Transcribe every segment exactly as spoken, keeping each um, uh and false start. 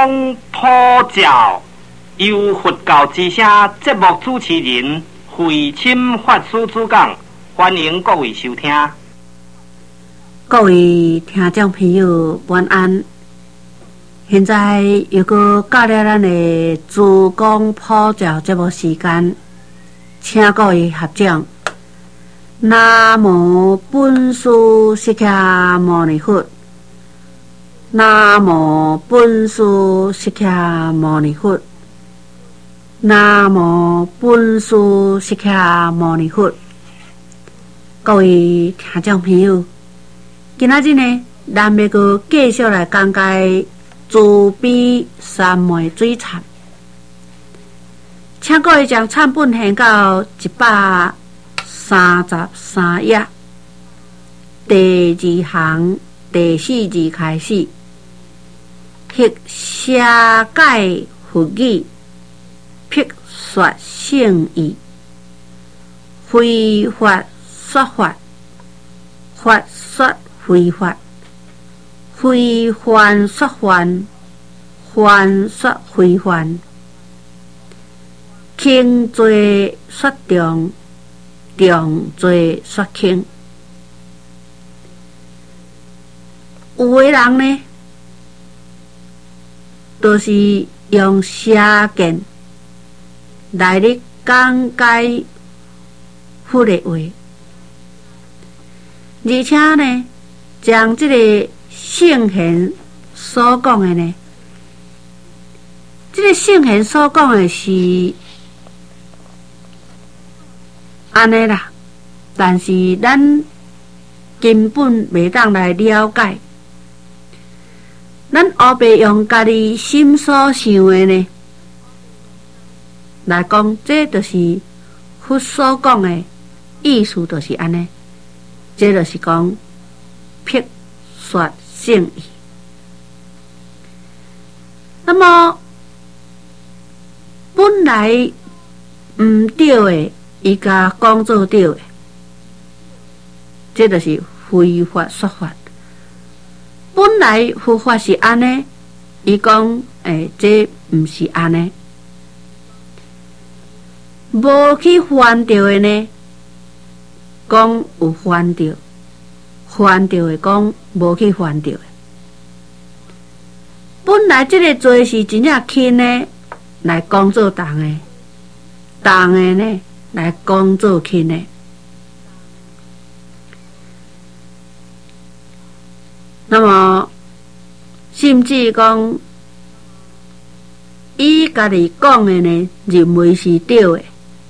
公普照，由佛教之声节目主持人慧清法师主讲，欢迎各位收听。 各位听众朋友，晚安。现在又搁到了咱的自公普照节目时间，请各位合掌。南无本师释迦牟尼佛。南无本师释迦牟尼佛。南无本师释迦牟尼佛。各位听众朋友，今仔日呢，咱要搁继续来讲解慈悲三昧水忏，请各位将忏本献到一百三十三页，第二行第四字开始。辟写解佛语，辟说圣意，非法说法，法说非法，非幻说幻，幻说非幻，轻罪说重，重罪说轻。有的人呢，都是用写见来咧讲解佛的话，而且呢，将这个圣贤所讲的呢，这个圣贤所讲的是安尼啦，但是咱根本袂当来了解。咱后白用家己心所想的呢来讲，这就是佛所讲的意思，就是安尼。这就是讲辟说圣意。那么本来唔对的，伊甲讲做对的，这就是非法说法。本来佛法是安尼，伊讲诶，这毋是安尼，无去犯着的呢，讲有犯着，犯着的讲无去犯着的。本来这个罪是真正轻的，来讲做重的；重的呢，来讲做轻的。那么，甚至讲，伊家己讲的呢，认为是对的；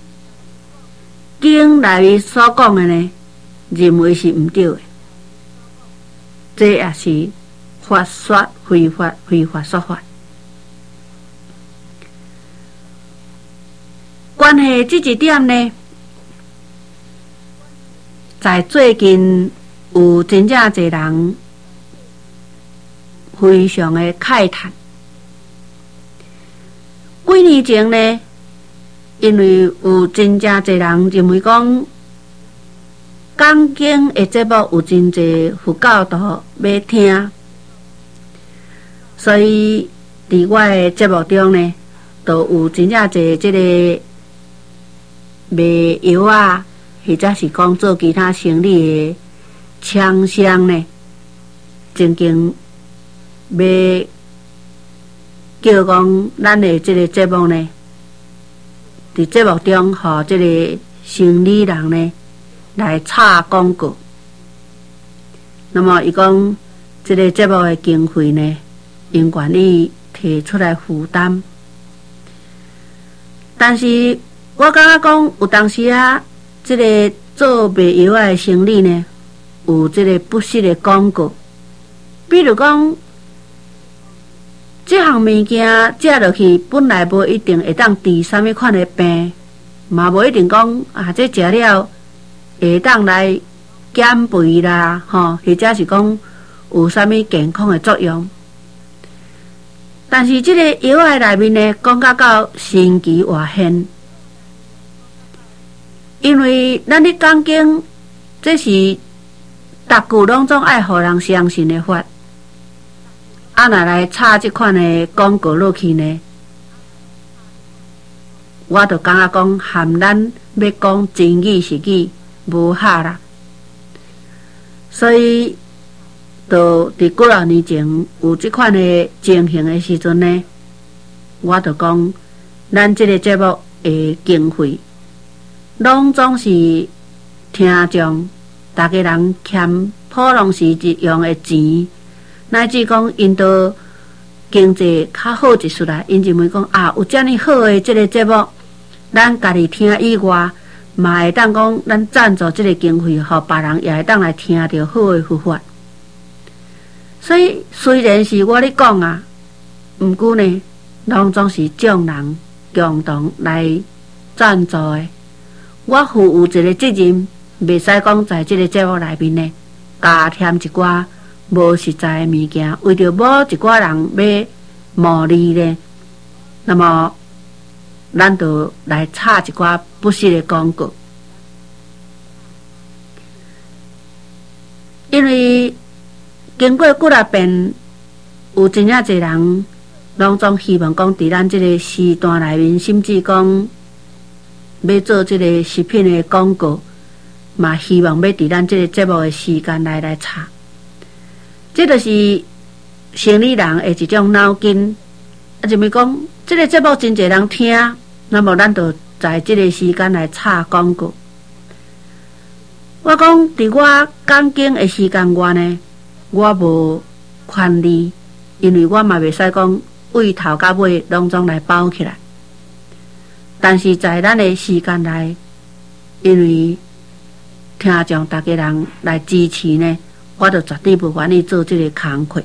经内面所讲的呢，认为是毋对的。这也是法说非法，非法说法。关系这一点呢，在最近有真正侪人非常的慨叹。几年前呢，因为有真正侪人认为讲讲经的节目有真侪佛教徒要听，所以伫我的节目中呢，都有真正侪即个卖药啊，或者是讲做其他生意的厂商呢，曾经要叫讲咱的这个节目呢，伫节目中，互这个生理人呢来插广告。那么，伊讲这个节目的经费呢，因愿意提出来负担。但是我感觉讲，有当时啊，这个做卖药的生意呢，有这个不实的广告，比如讲，这项物件食落去，本来无一定会当治什么款的病，嘛无一定讲啊，这食了会当来减肥啦，吼，或者是讲有啥物健康的作用。但是这个药的内面呢，讲到到神奇活现，因为咱咧讲经，这是逐句拢总爱互人相信的法。 啊，若来插即款的广告落去呢，我就感觉讲含咱要讲真语实语无合啦。所以，就伫几啊年前有即款的情形的时阵呢，我就讲咱即个节目的经费，拢总是听众大家人欠普通时日用的钱，乃至讲因都经济较好一丝啦，因认为讲啊有遮尔好的即个节目，咱家己听以外，嘛会当讲咱赞助即个经费，互别人也会当来听到好的佛法。所以虽然是我咧讲啊，毋过呢，拢总是众人共同来赞助的。我负有一个责任，袂使讲在即个节目内面呢，加添一寡无实在的物件，为着某一寡人要牟利呢，那么咱就来插一寡不实的广告。因为经过几啊遍，有真正侪人拢总希望讲，伫咱即个时段内面，甚至讲要做即个食品的广告，嘛希望要伫咱即个节目的时间内来插。这就是生理人的一种脑筋，啊，就咪讲，即个节目真侪人听，那么咱就在即个时间来插广告。我讲，伫我讲经的时间外呢，我无权利，因为我嘛袂使讲为头到尾拢总来包起来。但是在咱的时间内，因为听众大家人来支持呢，我就绝对不愿意做这个工课。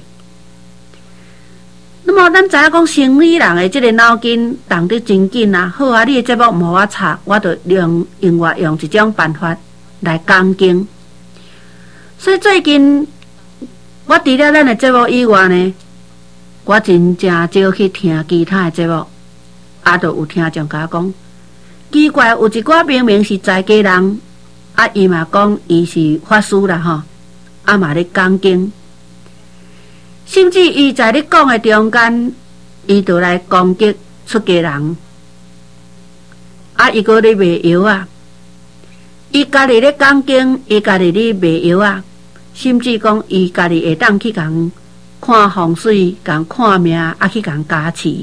那么咱知影讲生理人的这个脑筋动得真紧啊，好啊，你的节目无我插，我就用另外用一种办法来讲经。所以最近我除了咱的节目以外呢，我真正少去听其他的节目，啊，就有听众甲我讲，奇怪，有一寡明明是在家人，啊，伊嘛讲伊是法师啦吼，啊嘛咧讲经，甚至伊在咧讲的中间，伊就来攻击出家人，啊，伊个咧卖药啊，伊家己咧讲经，伊家己咧卖药啊，甚至讲伊家己会当去共看风水、共看命，啊去共加持。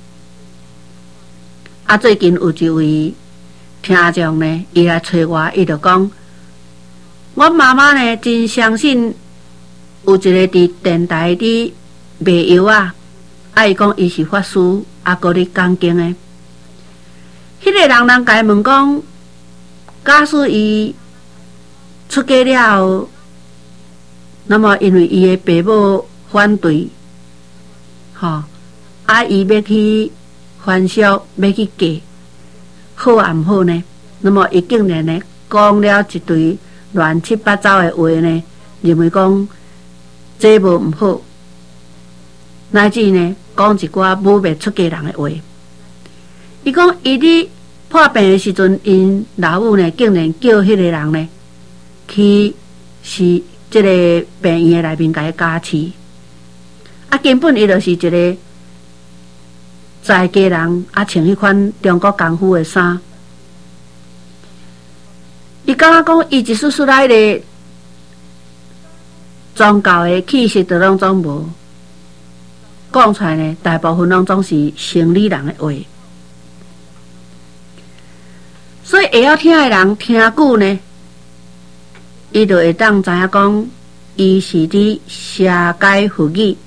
啊，最近有一位听众呢，伊来找我，伊就讲，我妈妈呢真相信有一个伫电台伫卖药啊，啊伊讲伊是法师，啊搁咧讲经的。迄个人人甲伊问讲，假使伊出家了后，那么因为伊的爸母反对，吼，啊伊要去还俗，要去嫁，好也毋好呢？那么伊竟然呢讲了一堆乱七八糟的话呢，认为讲这无毋好，乃至呢讲一寡侮蔑出家人的话。伊讲伊伫破病的时阵，因老母呢竟然叫迄个人呢去是这个病院的内面甲伊加持，啊根本伊就是一个在家人，啊穿迄款中国功夫的衫。伊感觉讲，伊一丝丝来的宗教的气息都拢总无，讲出来呢，大部分拢总是生理人的话。所以会晓听的人听久呢，伊就会当知影讲，伊是伫社解佛语。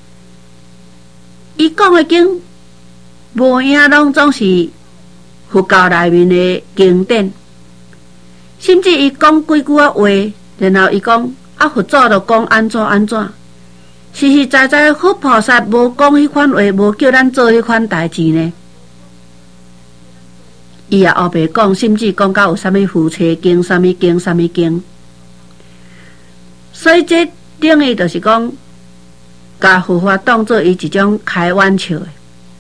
伊讲的经，无影拢总是佛教内面的经典。甚至伊讲几句啊话，然后伊讲啊佛祖就讲安怎安怎，实实在在佛菩萨无讲迄款话，无叫咱做迄款代志呢。伊也后白讲，甚至讲到有啥物夫妻经、啥物经、啥物经。所以这等于就是讲，把佛法当作伊一种开玩笑的。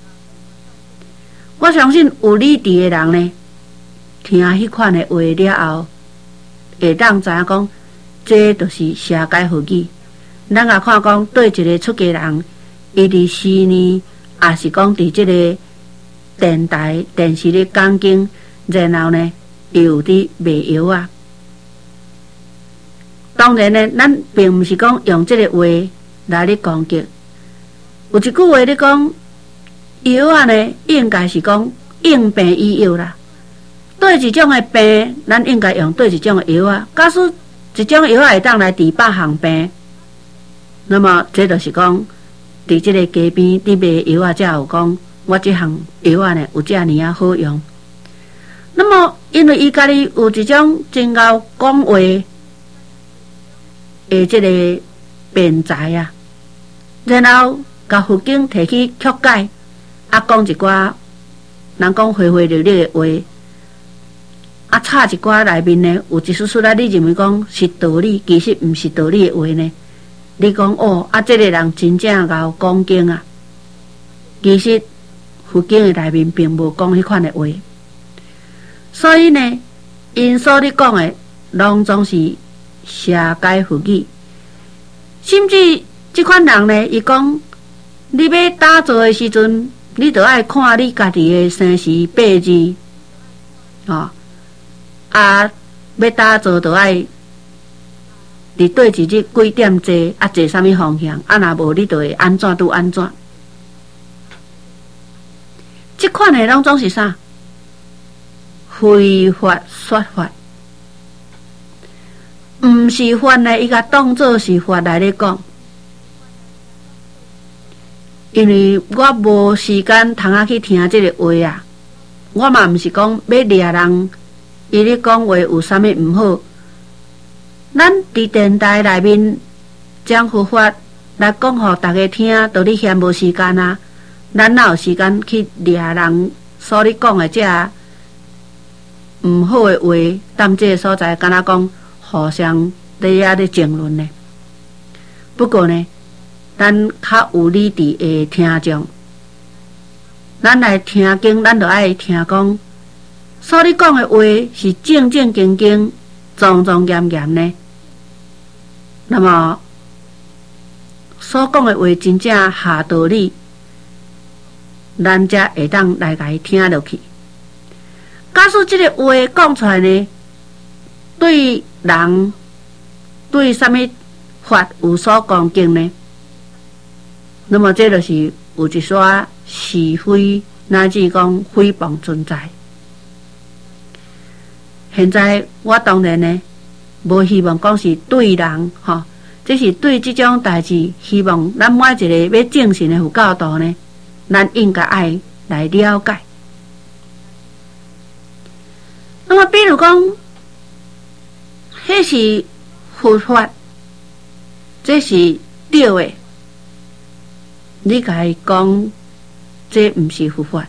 我相信有理智的人呢，听迄款的话了后，会当知影讲，这就是社解佛语。咱也看讲，对一个出家人， 伊伫四年，也是讲伫即个电台、电视咧讲经，然后呢，伊有伫卖药啊。当然呢，咱并毋是讲用即个话来咧攻击。有一句话咧讲，药啊呢，应该是讲应病医药啦。对一种的病，咱应该用对一种的药啊。假使一种药会当来治百项病，那么这就是讲，伫即个街边伫卖药啊，才有讲我即项药啊呢有遮尔啊好用。那么因为伊家己有一种真够讲话的即个辩才啊，然后甲佛经摕去曲解，啊讲一寡人讲花花绿绿的话。啊，插一寡内面呢，有一丝丝啊，你认为讲是道理，其实毋是道理的话呢。你讲哦，啊，这个人真正够讲经啊，其实佛经的内面并无讲迄款的话，所以呢，因所咧讲的，拢总是邪解佛语。甚至即款人呢，伊讲，你要打坐的时阵，你着爱看你家己的生时八字，哦。啊，要打坐就爱伫对一日几点坐，啊坐啥物方向，啊若无你就会安怎拄安怎。即款的拢总是啥？非法说法，毋是法呢，伊甲当作是法来咧讲。因为我无时间通啊去听即个话啊，我嘛毋是讲要掠人。伊咧讲话有啥物毋好？咱伫电台内面将佛法来讲互大家听，道理嫌无时间啊！咱哪有时间去掠人所咧讲的这毋好的话，踮这个所在，敢若讲互相咧遐咧争论呢？不过呢，咱较有理智的听众，咱来听经，咱就爱听讲。所你讲的话是正正经经、庄庄严严呢，那么所讲的话真正下道理，咱才会当来甲伊听落去。假使这个话讲出来呢，对人对什么法有所恭敬呢？那么这就是有一寡是非，乃至讲诽谤存在。现在我当然呢，无希望讲是对人吼，这是对这种代志，希望咱每一个要正信的佛教徒呢，咱应该爱来了解。那么，比如讲，迄是佛法，这是对的，你甲伊讲，这毋是佛法。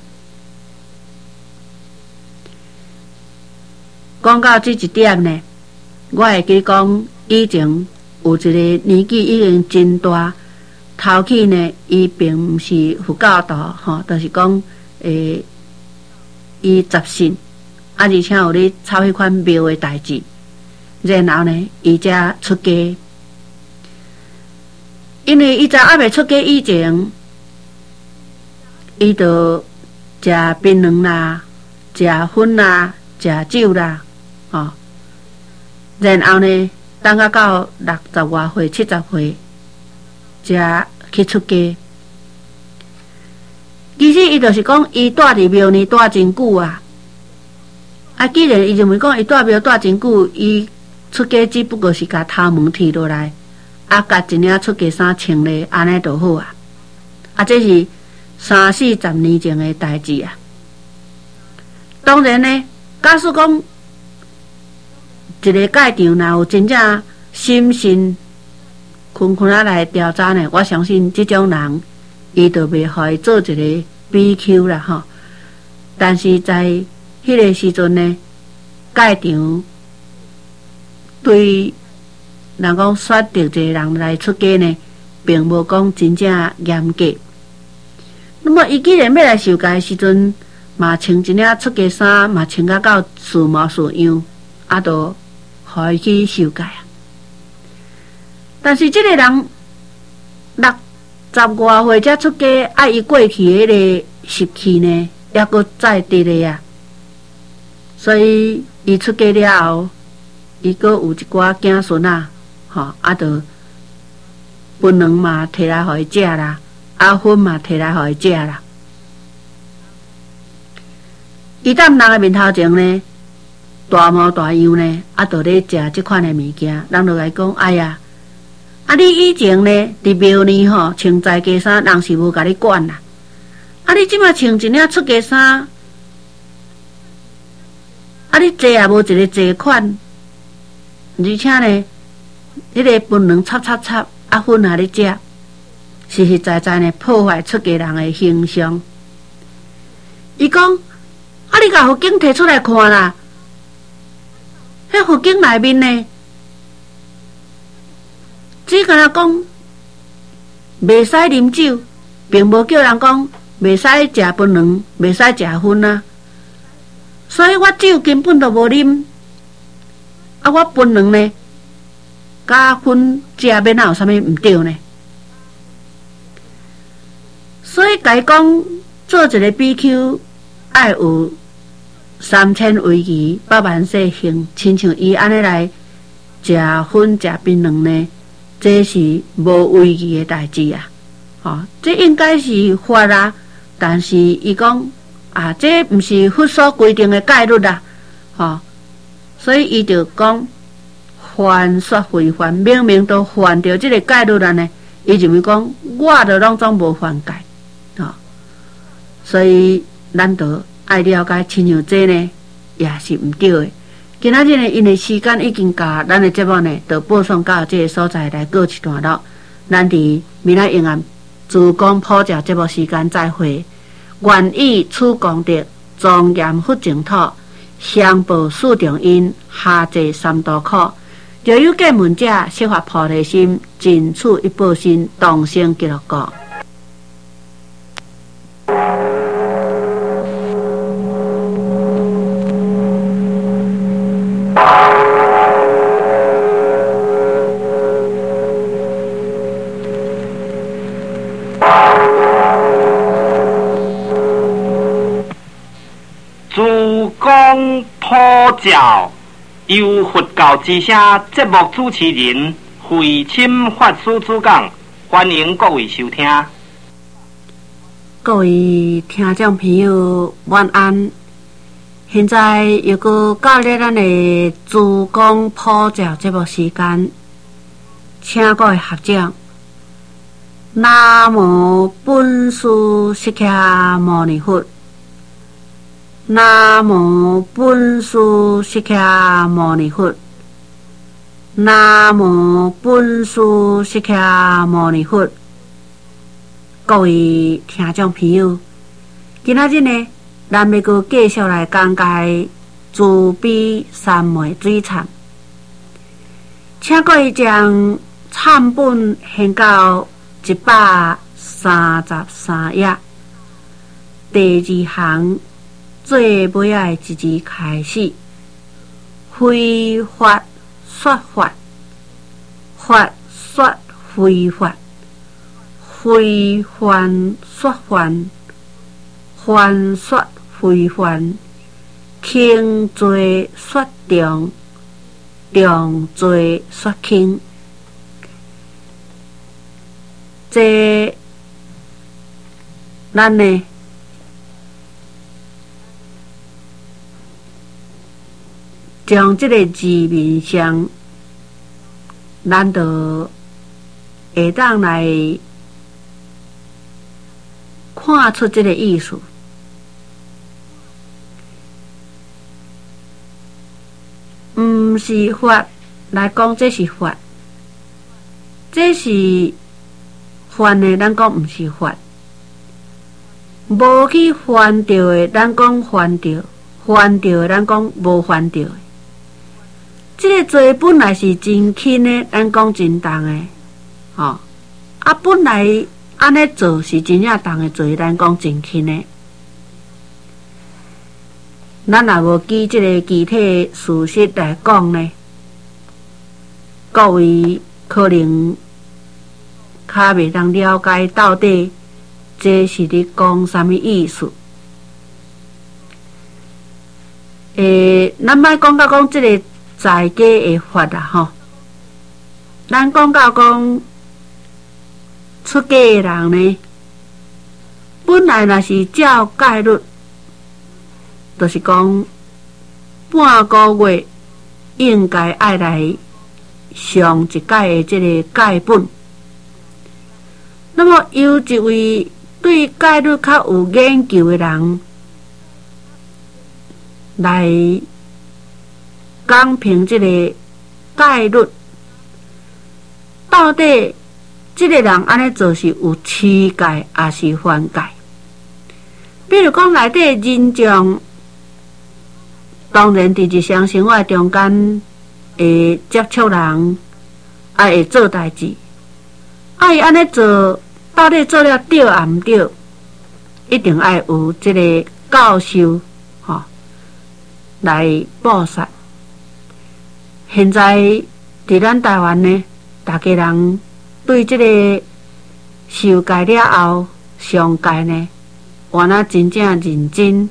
讲到这一点呢，我会记讲以前有一个年纪已经真大，头起呢，伊并毋是佛教徒吼，就是讲诶，伊杂信，啊，而且有咧操迄款庙的代志，然后呢，伊才出家。因为伊在还未出家以前，伊就食槟榔啦，食薰啦，食酒啦。哦，然后呢，等到到六十外岁、七十岁，才去出家。其实伊就是讲，伊住伫庙呢住真久啊。啊，既然伊认为讲伊住庙住真久，伊出家只不过是甲头毛剃落来，啊，甲一领出家衫穿咧，安尼就好啊。啊，这是三四十年前的代志啊。当然呢，假使讲一个界场若有真正心信困困啊来调查呢，我相信这种人伊就袂互伊做一个比 Q 啦吼。但是在迄个时阵呢，界场对人讲选择一个人来出家呢，并无讲真正严格。那么伊既然要来受戒的时阵，嘛穿一领出家衫，嘛穿甲到似模似样，啊，都互伊去受戒啊。但是这个人六十外岁才出家，啊，伊过去迄个习气呢，还阁再伫咧啊。所以伊出家了后，伊阁有一寡囝孙啊，吼，啊，着分卵嘛摕来互伊食啦，啊，粉嘛摕来互伊食啦。伊踮人诶面头前呢，大模大样呢，啊，着咧食即款诶物件，人就来讲，哎呀。啊！你以前呢，伫庙里吼穿在家衫，人是无甲你管啦。啊！你即马穿一领出家衫，啊！你坐也无一个坐款，而且呢，迄、那个分量插插插，啊粉啊你食，实实在在呢破坏出家人的形象。伊讲，啊！你甲佛经摕出来看啦，迄佛经内面呢？只敢若讲袂使啉酒，并无叫人讲袂使食分卵，袂使食粉啊。所以我酒根本都无啉，啊，我分卵呢，甲粉食要哪有啥物毋对呢？所以家讲做一个比丘，爱有三千威仪，百万世行，亲像伊安尼来食粉食槟榔呢。这是无威仪的代志啊！哦，这应该是法啊，但是伊讲啊，这毋是佛所规定的戒律啊！哦，所以伊就讲犯说非犯，明明都犯着这个戒律了呢，伊认为讲我着拢总无犯戒，哦，所以咱着爱了解，亲像这呢也是毋对的。今仔日呢，因为时间已经到，咱的节目呢，就播送到这个所在来告一段落。咱伫明仔永安自讲普教节目时间再会。愿以此功德，庄严佛净土，相报四重因，下济三途苦。若有见闻者，悉发菩提心，尽此一报身，同生极乐国。 自讲普教，由佛教之声节目主持人慧钦法师主讲，欢迎各位收听。 各位听众朋友，晚安。现在又搁到了咱的自讲普教节目时间，请各位合掌。南无本师释迦牟尼佛。南无本师释迦牟尼佛。南无本师释迦牟尼佛。各位听众朋友，今仔日呢，咱要阁继续来讲解慈悲三昧水忏，请各位将忏本献到一百三十三页，第二行最尾仔的一字开始，非法说法，法说非法，非犯说犯，犯说非犯，轻罪说重，重罪说轻。这咱呢，将这个字面上，咱就会当来看出这个意思。毋是法来讲，这是法，这是犯的，咱讲毋是法；无去犯着的，咱讲犯着；犯着的，咱讲无犯着的。这个罪本来是真轻的，咱讲真重的，吼、哦、啊，本来安尼做是真正重的罪，咱讲真轻的。咱若无举这个具体事实来讲呢，各位可能较袂当了解到底这是咧讲啥物意思。诶，咱莫讲到讲即个在家的法啦吼，咱讲到讲出家的人呢，本来若是照戒律，就是讲半个月应该爱来上一届的即个戒本。那么由一位对戒律较有研究的人来讲评即个戒律，到底即个人安尼做是有持戒还是犯戒？比如讲内底人众，当然伫日常生活中间会接触人，也会做代志，啊伊安尼做到底做了对也毋对，一定爱有即个教授吼来报杀。现在伫咱台湾呢，大家人对即个受戒了后上戒呢，原来真正认真。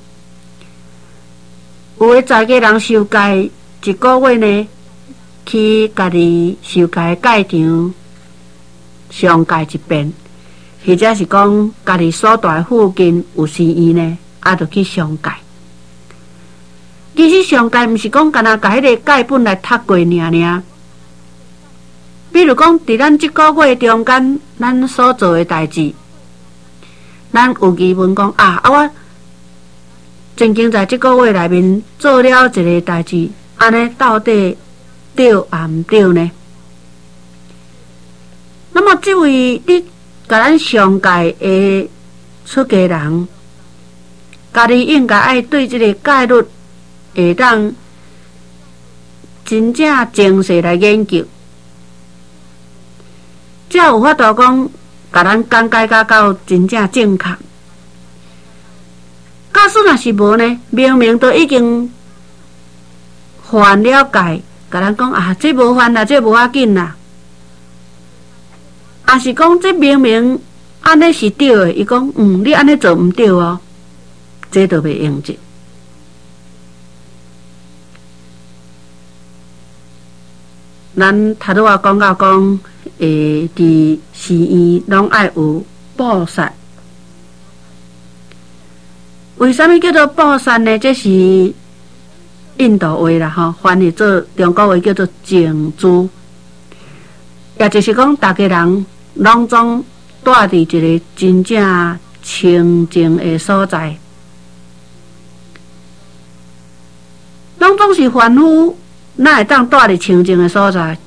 有诶在家人受戒一个月呢，去家己受戒戒场上戒一遍，或者是讲家己所在附近有寺院呢，也着去上戒。其实上戒毋是讲干那甲迄个戒本来读过尔尔。比如讲，伫咱即个月中间，咱所做诶代志，咱有疑问讲啊啊我曾经在即个月内面做了一个代志，安尼到底对也毋对呢？那么这位你甲咱上戒诶出家人，家己应该爱对即个戒律会当真正精细来研究，才有法度讲甲咱讲解甲到真正正确。假使若是无呢，明明都已经犯了戒，甲咱讲啊，这无犯啦，这无要紧啦。啊是讲这明明安尼是对的，伊讲嗯，你安尼做毋对哦，这都袂用着。咱头拄仔讲到讲，诶，伫寺院拢爱有布萨。为什么叫做布萨呢？这是印度话啦，吼，翻译做中国话叫做静住，也就是讲，大家人拢总住伫一个真正清净的所在，拢总是凡夫，哪会当住伫清净的所在？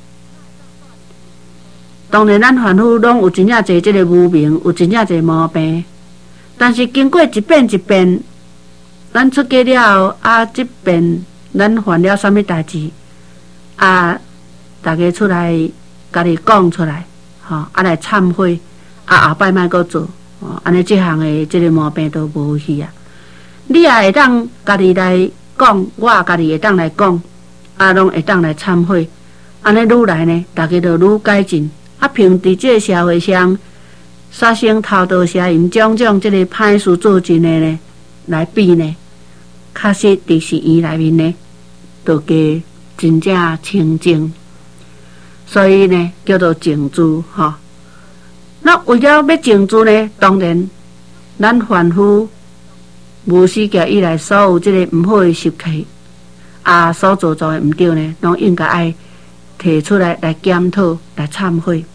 当然，咱凡夫拢有真正侪即个无明，有真正侪毛病。但是经过一遍一遍，咱出家了后，啊，即遍咱犯了啥物代志，啊，大家出来家己讲出来，吼、哦，啊来忏悔，啊后摆莫阁做，哦，安尼即项的即个毛病都无去啊。你也会当家己来讲，我也家己会当来讲，啊，拢会当来忏悔，安尼愈来呢，大家就愈改进。啊，平伫即个社会上，杀生偷盗邪淫种种即个歹事做尽的呢，来比呢，确实伫寺院内面呢，都加真正清净，所以呢叫做静住吼。那为了要静住呢，当然咱凡夫无始界以来所有即个毋好的习气，啊所做做的毋对呢，拢应该爱提出来来检讨、来忏悔。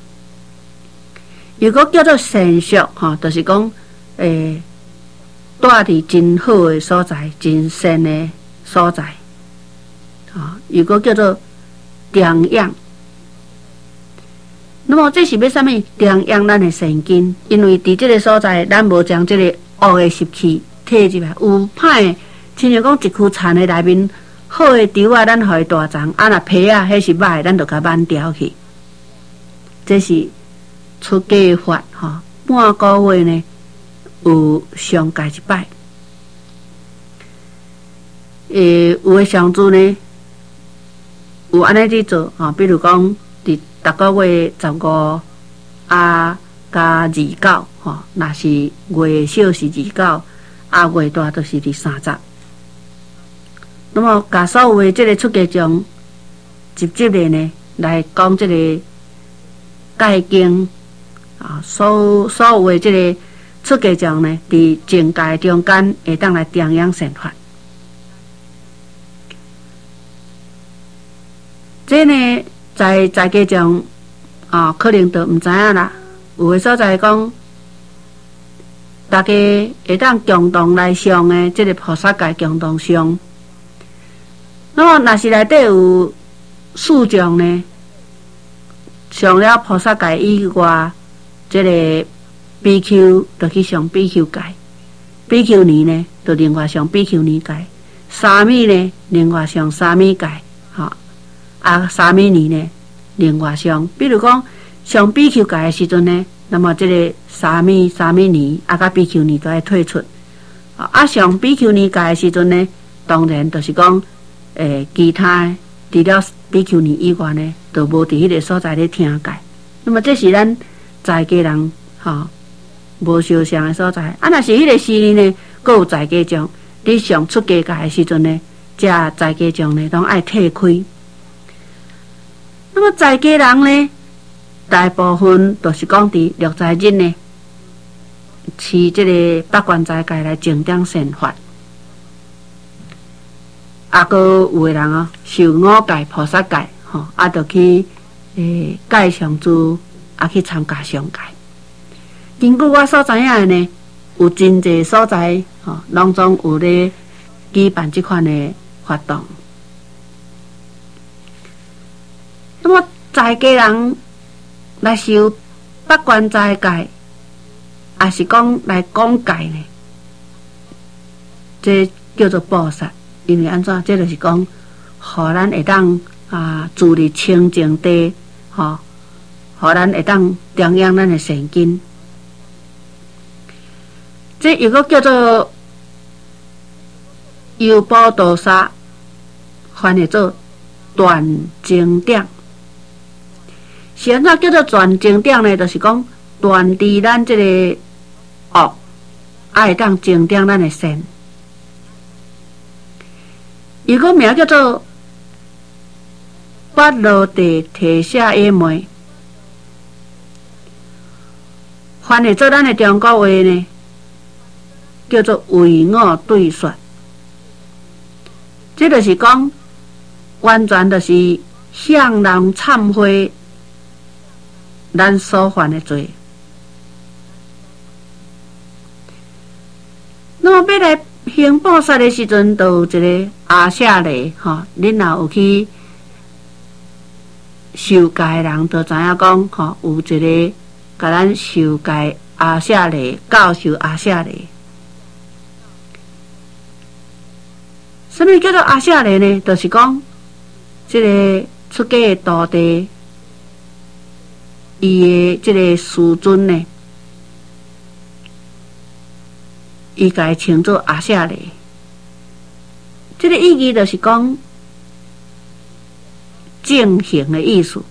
如果叫做善俗吼，就是讲，诶，住伫真好的所在、真善的所在。啊，如果叫做张扬，那么这是要啥物？张扬咱的神经，因为伫即个所在，咱无将即个恶的习气摕入来，有歹的，亲像讲一躯田的内面，好的稻啊，咱互伊大长，啊若皮啊，迄是歹，咱就甲挽掉去。这是出家法吼，半个月呢有上戒一摆，诶，有诶上主呢有安尼去做吼，比如讲伫逐个月十五啊加二九吼，若是月小是二九，啊月大就是伫三十。那么，甲所有的这个出家众，直接的呢来讲这个戒经啊，所所有的这个出家众呢，伫正戒中间会当来弘扬善法。这呢，在在家众啊，可能都毋知影啦。有的所在讲，大家会当共同来上的这个菩萨戒共同上。那么，若是内底有四种呢，上了菩萨戒以外，这个 B Q 就去上 B Q 戒 ，B Q 年呢，就另外上 B Q 年戒，三米呢，另外上三米戒，哈，啊，三米年呢，另外上，比如讲上 B Q 戒的时阵呢，那么这个三米三米年啊，甲 B Q 年都要退出，啊，上 B Q 年戒的时阵呢，当然就是讲。诶，其他除了 B Q 年以外呢，就无伫迄个所在咧听戒。那么这是咱在家人吼无相像的所在。啊，若是迄个时呢呢，佫有在家众，你上出家戒的时阵呢，这在家众呢，拢爱退开。那么在家人呢，大部分都是讲伫六斋日呢，持这个八关斋戒来证证善法。啊，阁有诶人哦，受五戒菩萨戒，吼，啊，就去诶戒上珠，啊，去参加上戒。根据我所知影诶呢，有真济所在，吼，拢总有咧举办即款诶活动。那么在家人来受八关斋戒，也是讲来讲戒呢，这叫做菩萨。因为安怎，这就是讲，互咱会当啊自立清净地，吼，互咱会当弘扬咱的善根。这又个叫做优波多沙，翻译做断经点。是安怎叫做断经点呢？就是讲断除咱这个恶，啊会当证点咱的善。伊个名叫做八罗地提舍耶梅，翻译做咱的中国话呢，叫做为我对说。这就是讲，完全就是向人忏悔咱所犯的罪。那么要来行菩萨的时阵，就有一个阿舍利吼，恁若有去受戒的人，就知影讲吼，有一个甲咱受戒阿舍利教授阿舍利。什么叫做阿舍利呢？就是讲，这个出家的徒弟，伊的这个师尊呢，伊甲伊称作阿舍利。这个意义就是讲正行的意思，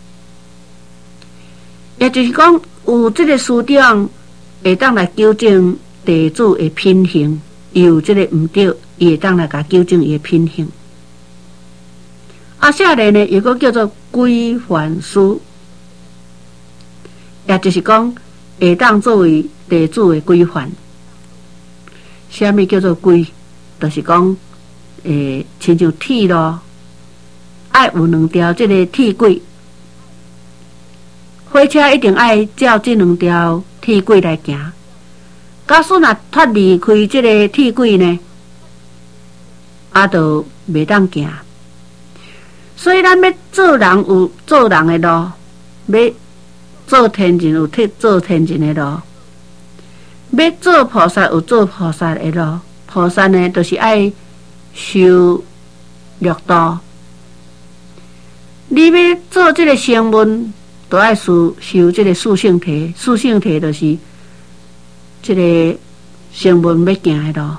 也就是讲有这个师长会当来纠正弟子的品行，有这个唔对，伊会当来甲纠正伊的品行。阿舍利呢，有个叫做规范师，也就是讲会当作为弟子的规范。什么叫做规？就是讲。诶，亲像铁咯，爱有两条这个铁轨，火车一定爱照这两条铁轨来行。假使若脱离开这个铁轨呢，啊，就袂当行。所以咱要做人有做人的路，要做天人有做天人的路，要做菩萨有做菩萨的路。菩萨呢，就是爱。修六道，你要做这个声闻，都爱修修这个四圣谛。四圣谛就是这个声闻要行的路。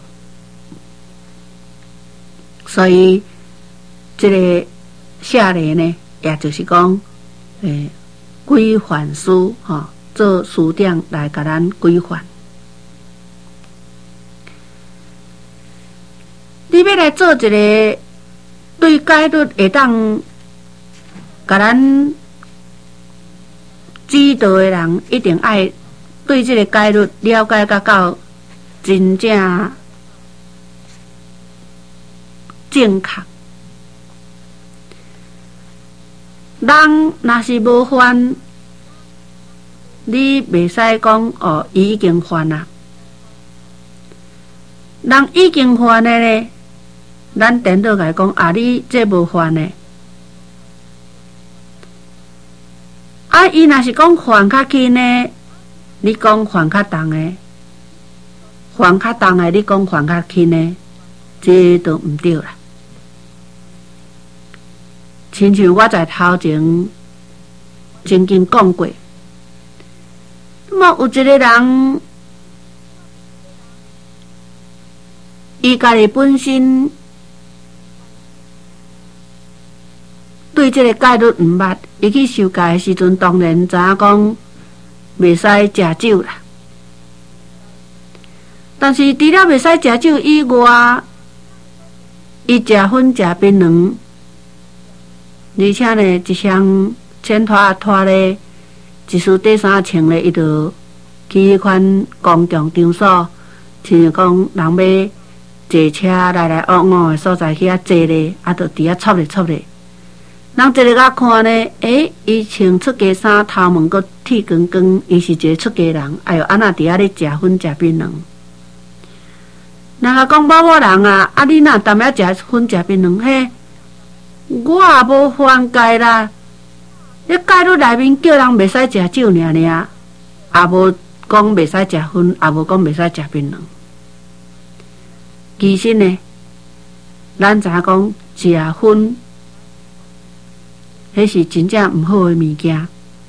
所以这个舍利呢，也就是讲，诶， 规范师吼，做师长来甲咱规范。你要来做一个对戒律会当甲咱指导的人，一定爱对这个戒律了解甲到真正正确。人若是无犯，你袂使讲哦，伊已经犯啦。人已经犯的呢，咱颠倒来讲啊，你这无犯的。啊，伊若是讲犯较轻的，你讲犯较重的；犯较重的，你讲犯较轻的，这都毋对啦。亲像我在头前曾经讲过，那么有一个人，伊家己本身对这个戒律毋捌，伊去受戒的时阵，当然知影讲袂使食酒啦。但是除了袂使食酒以外，伊食粉食槟榔。而且呢，一双穿拖拖咧，一束底衫穿咧，伊就去迄款公共场所，亲像讲人要坐车来来往往的所在去遐坐咧，啊，就伫遐撮咧撮咧。人一个甲看呢，诶，伊穿出家衫，头毛阁剃光光，伊是一个出家人。哎哟，安那伫遐咧食粉食槟榔？人甲讲某某人啊，啊，你若踮遐食粉食槟榔，嘿？我也无犯戒啦，迄戒律内面叫人袂使食酒尔尔，也无讲袂使食薰，也无讲袂使食槟榔。其实呢，咱知影讲食薰，迄是真正毋好诶物件。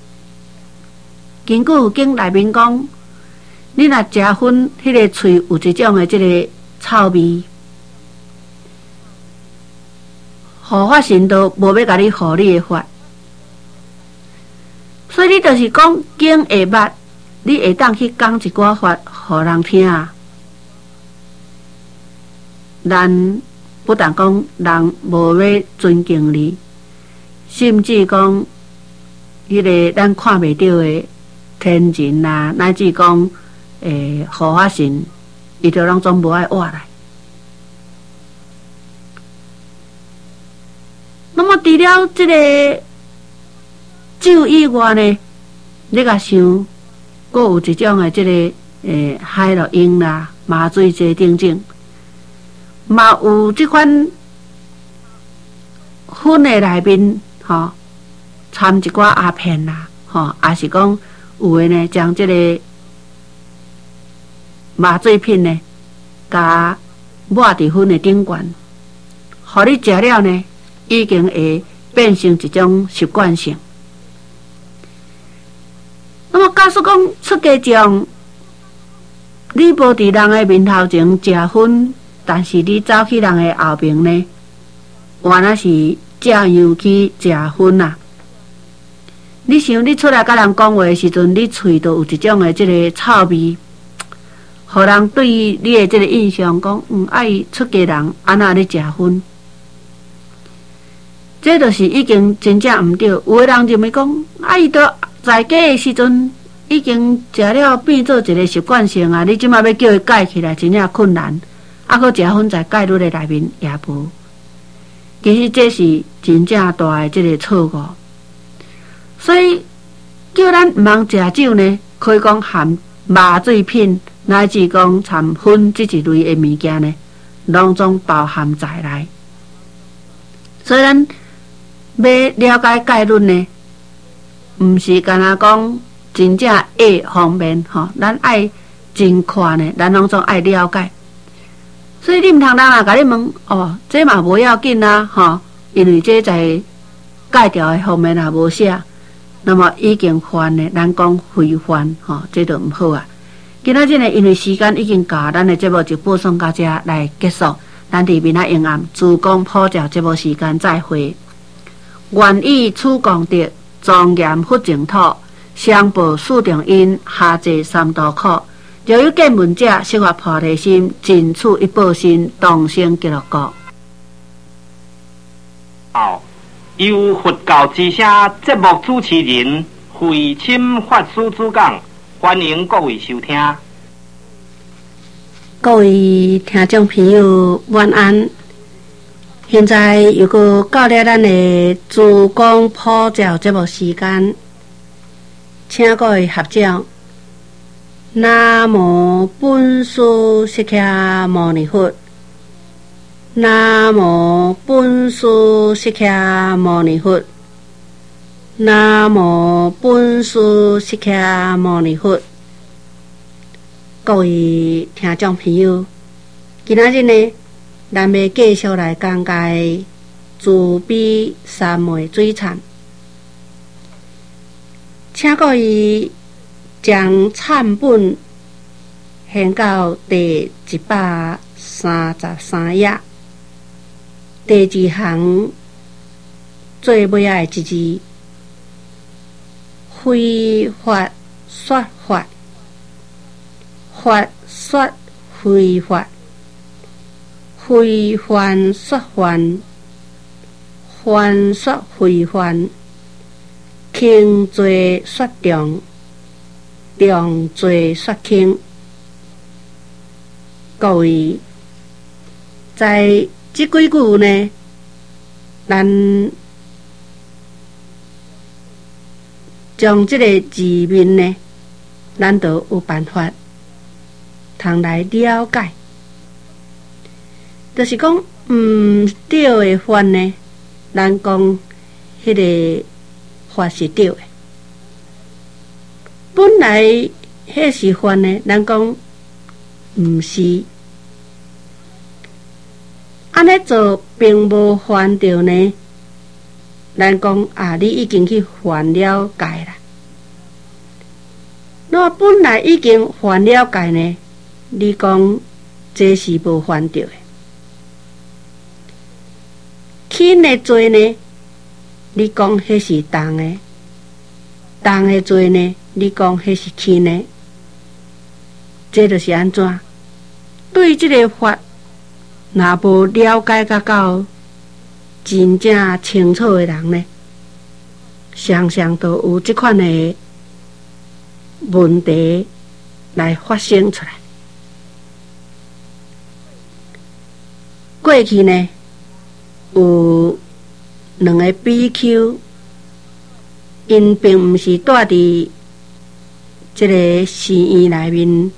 根据经内面讲，你若食薰，迄个喙有一种诶即个臭味。护法神都无要甲你护你的法，所以你就是讲经会捌，你会当去讲一寡法，互人听啊。咱不但讲人无要尊敬你，甚至讲迄个咱看袂到的天人啊，乃至讲诶护法神，伊就拢总无爱活来。那么除了这个酒以外呢，你甲想，阁有一种的这个诶海洛因啦、麻醉剂等等，嘛有这款粉的内面吼，掺一寡鸦片啦，吼，也是讲有的呢，将这个麻醉品呢，甲抹伫粉的顶悬，互你食了呢。已经会变成一种习惯性。那么，假使讲出家众，你无伫人的面头前食薰，但是你走去人的后面呢，原来是这样去食薰啊！你想，你出来甲人讲话的时阵，你喙都有一种的这个臭味，互人对你的这个印象讲，嗯，爱出家人安那咧食薰。这就是已经真正毋对，有的人认为讲，啊，伊都在家的时阵已经食了变做一个习惯性啊，你即马要叫伊改起来，真正困难。啊，搁食薰在戒律的内面也无。其实这是真正大的这个错误。所以叫咱毋通食酒呢，可以讲含麻醉品，乃至讲掺薰这一类的物件呢，拢总包含在内。所以咱要了解戒律呢，毋是干那讲真正爱方面吼，咱爱真看呢，咱拢总爱了解。所以你毋通人啊，甲你问哦，这嘛无要紧啊，吼，因为这在戒条的方面也无写，那么已经犯呢，咱讲非犯吼，这就毋好啊。今仔日呢，因为时间已经到，咱的节目就播送到这来结束。咱伫明仔永暗主讲普照节目时间再会。愿以此功德， 庄严佛净土，上报四重因，下济三途苦。若有见闻者，悉发菩提心，尽此一报身，同生极乐国。 好，由佛教之声节目主持人慧钦法师主讲，欢迎各位收听。 各位听众朋友，晚安。现在又搁到了咱的自讲普照节目时间，请各位合掌。南无本师释迦牟尼佛。南无本师释迦牟尼佛。南无本师释迦牟尼佛。各位听众朋友，今仔日呢，咱要继续来讲解慈悲三昧水忏，请各位将忏本掀到第一百三十三页，第二行最尾仔的一字，非法说法。法说非法，非犯说犯，犯说非犯，轻罪说重，重罪说轻。各位，在这几句呢，咱将这个字面呢，咱都有办法通来了解，就是讲毋对的法呢，咱讲迄个法是对的；本来迄是法呢，咱讲毋是。安尼做并无犯着呢，咱讲啊，你已经去犯了戒啦。那本来已经犯了戒呢？你讲这是无犯着的，轻的罪呢？你讲迄是重的，重的罪呢？你讲迄是轻的，这就是安怎？对这个法，若无了解甲到真正清楚的人呢，常常都有这款的问题来发生出来。过去呢，有两个比丘，因并毋是住伫这个寺院内面，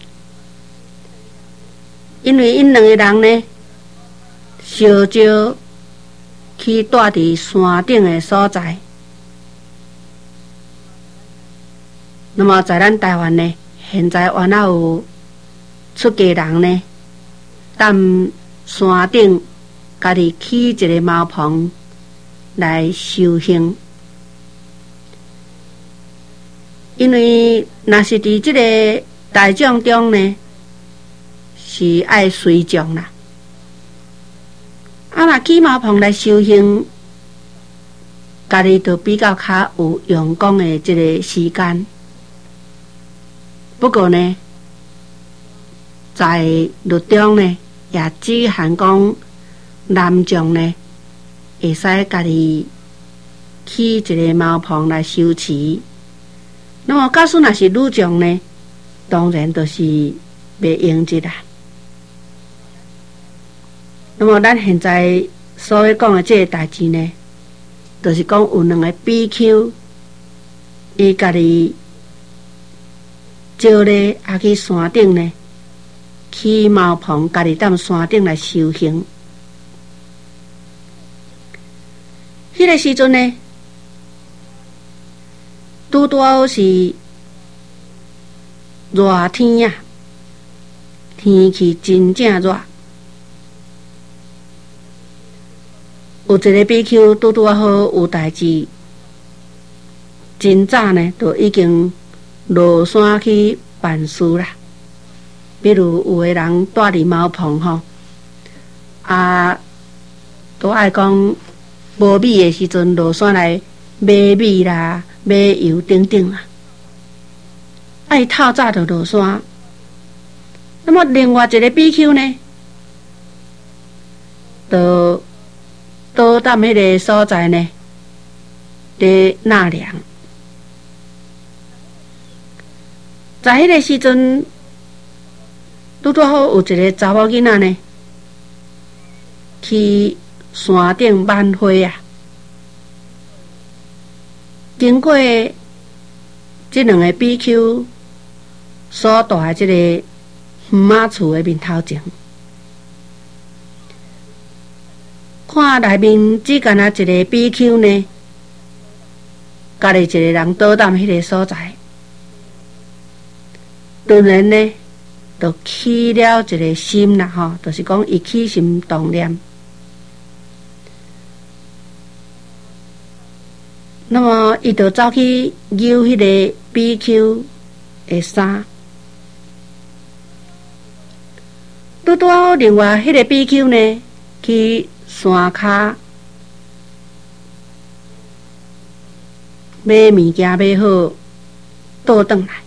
因为因两个人呢，烧招去住伫山顶的所在。那么在咱台湾呢，现在原来有出家人呢，踮山顶，家己起一个茅棚来修行。因为若是伫即个大众中呢，是爱随众啦。啊，若起茅棚来修行，家己就比较较有用功的即个时间。不过呢，在律中呢，也只限讲男众呢，会使家己起一个茅棚来修持。那么，假使若是女众呢，当然就是袂用这啦。那么，咱现在所要讲的这个代志呢，就是讲有两个比丘，伊家己招咧啊去山顶呢，起茅棚，家己踮山顶来修行。迄个时阵呢，拄拄好是热天啊，天气真正热。有一个比丘拄拄好有代志，真早呢，就已经落山去办事啦。比如有个人住伫茅棚吼，啊，都爱讲无米的时阵落山来买米啦、 马油等等啊，爱透早就落山。那么另外一个 B Q 呢，就倒踮迄个所在呢，伫纳凉。在迄个时阵，拄拄好有一个查某囡仔呢，去山顶挽花啊。经过这两个 B Q 所住的这个园仔厝的面头前，看内面只干那一个 B Q 呢，家己一个人倒踮迄个所在，突然呢，就起了一个心啦，吼，就是讲伊起心动念。那么，伊就走去揪迄个 B Q 的衫，拄拄好另外迄个 B Q 呢，去山骹买物件买好，倒转来。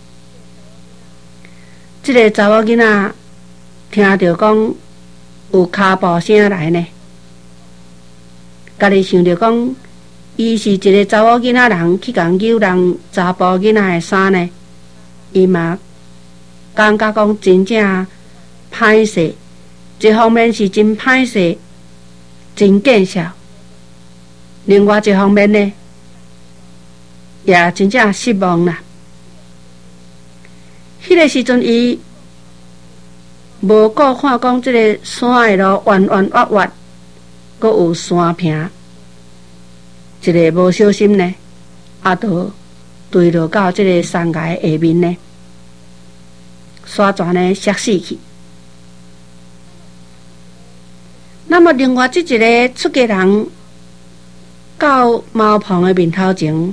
这个查某囡仔听着讲有脚步声来呢，家己想着讲。伊是一个查某囡仔人去共揪人查甫囡仔的衫呢，伊嘛感觉讲真正歹势，一方面是真歹势，真见笑；另外一方面呢，也真正失望啦。迄个时阵，伊无顾看讲即个山的路弯弯弯弯，阁有山坪。一个无小心呢，啊，就坠落到这个山崖下面呢，山全呢摔死去。那么另外这一个出家人到茅棚的面头前，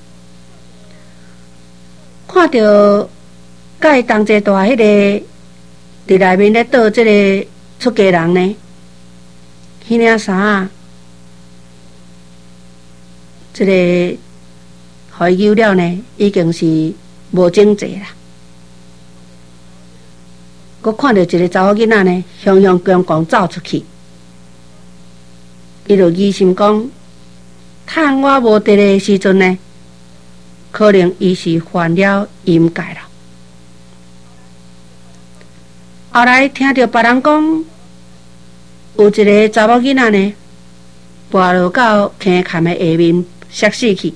看到甲伊同齐住迄个伫内面咧倒这个出家人呢，迄领衫啊。这个互伊揪了呢，已经是无整齐啦。佮看到一个查某囡仔呢，雄雄光光走出去，伊就疑心讲，趁我无伫的时阵呢，可能伊是犯了淫戒了。后来听到别人讲，有一个查某囡仔呢，跋落到坑坎的下面。摔死去，